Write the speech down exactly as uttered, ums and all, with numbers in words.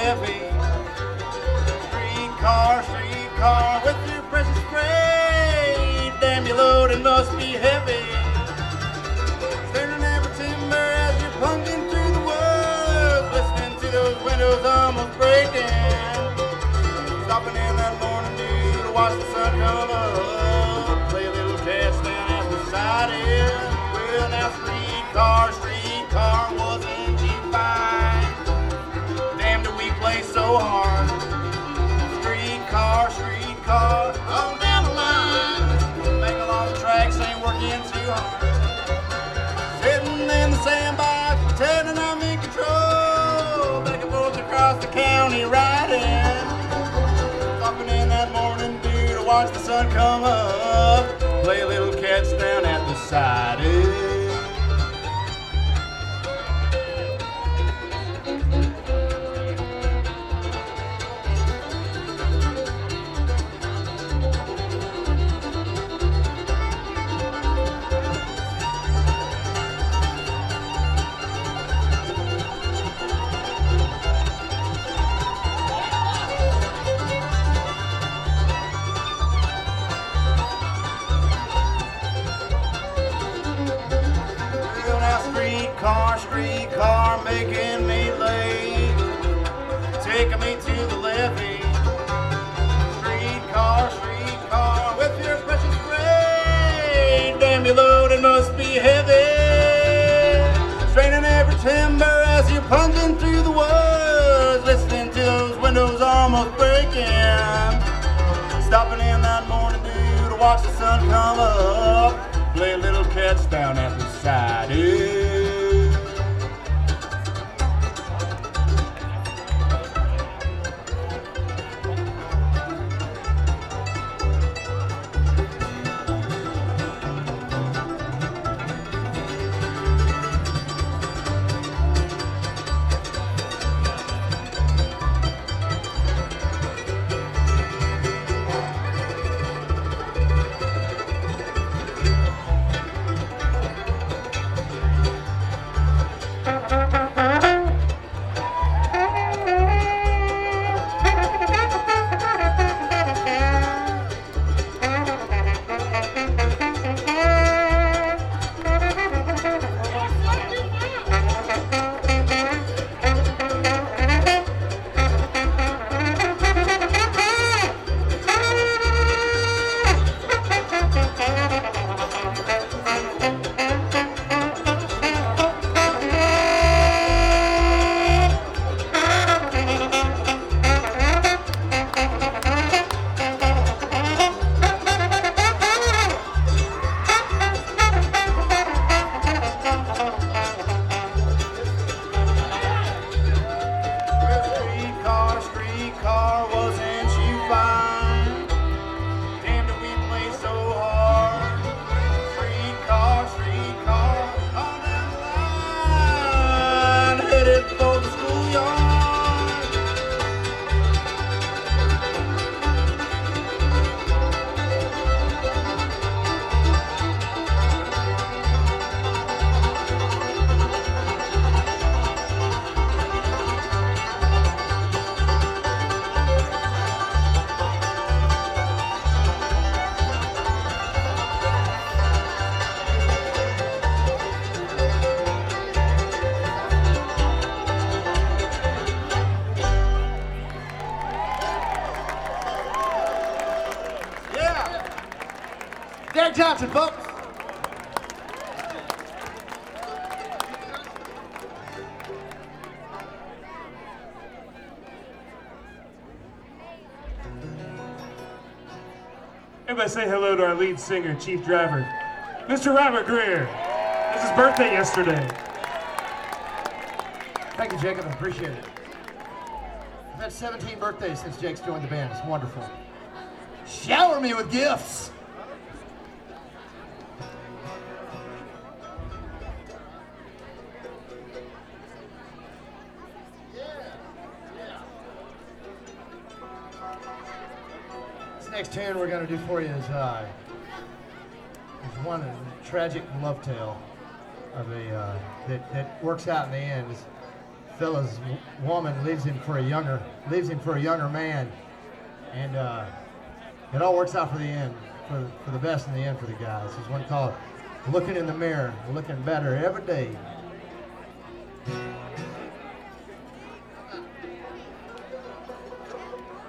levee. Streetcar, streetcar with your precious freight. Damn, your loading must be heavy. Staring every timber as you're plunging through the woods, listening to those windows almost breaking. Stopping in that morning dew to watch the sun come up. Play a little catch down at the side end. Well, now streetcar, streetcar, wasn't you fine? Damn, do we play so hard? Streetcar, streetcar, on down the line. Make along the tracks, ain't working too hard. Sitting in the sandbox, pretending I'm in control. Back and forth across the county riding. Stopping in that morning dew to watch the sun come up. Play a little catch down at the side end. Streetcar, streetcar, making me late, taking me to the levee. Streetcar, streetcar, with your precious freight. Damn, your loading must be heavy. Straining every timber as you're plunging through the woods, listening to those windows almost breaking. Stopping in that morning dew to watch the sun come up. Play a little catch down at the side end. Derek Johnson, folks. Everybody say hello to our lead singer, Chief Driver, Mister Robert Greer. It was his birthday yesterday. Thank you, Jacob. I appreciate it. I've had seventeen birthdays since Jake's joined the band. It's wonderful. Shower me with gifts. This next tune we're going to do for you is, uh, is one a tragic love tale of a uh, that, that works out in the end. It's fella's w- woman leaves him for a younger, leaves him for a younger man, and uh, it all works out for the end, for for the best in the end for the guys. There's one called "Looking in the Mirror," looking better every day.